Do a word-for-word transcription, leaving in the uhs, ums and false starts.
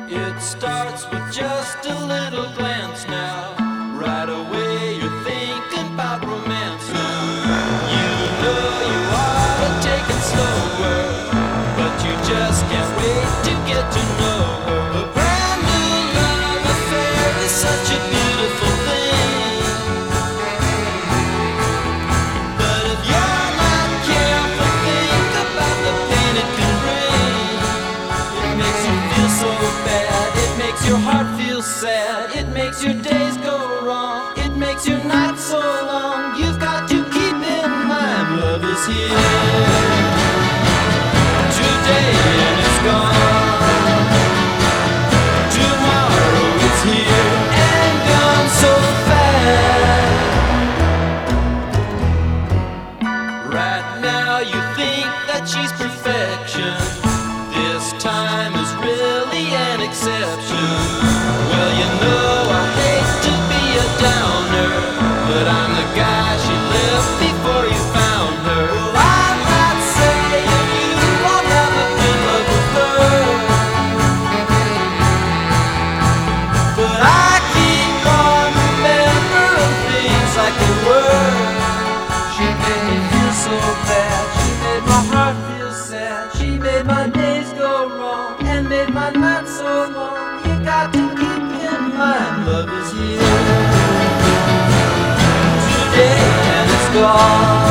It starts with just a little glance now. Right away you're thinking about romance now. You know you ought to take it slower, but you just can't wait to get to know her. A brand new love affair is such a beautiful thing, but if you're not careful, think about the pain it can bring. It makes you feel so bad, it makes your heart feel sad, it makes your days go wrong, it makes your nights so long. You've got to keep in mind, love is here today and it's gone. Tomorrow it's here and gone so fast. Right now you think that she's perfection. This time is really an exception. Well, you know I hate to be a downer, but I'm the guy she left before you found her. Well, I'm not saying you won't have a good love with her, but I keep on remembering things like they were. She made me feel so bad, she made my heart feel sad, she made my days go wrong and made my nights so long. You got to keep in mind, love is here today and it's gone.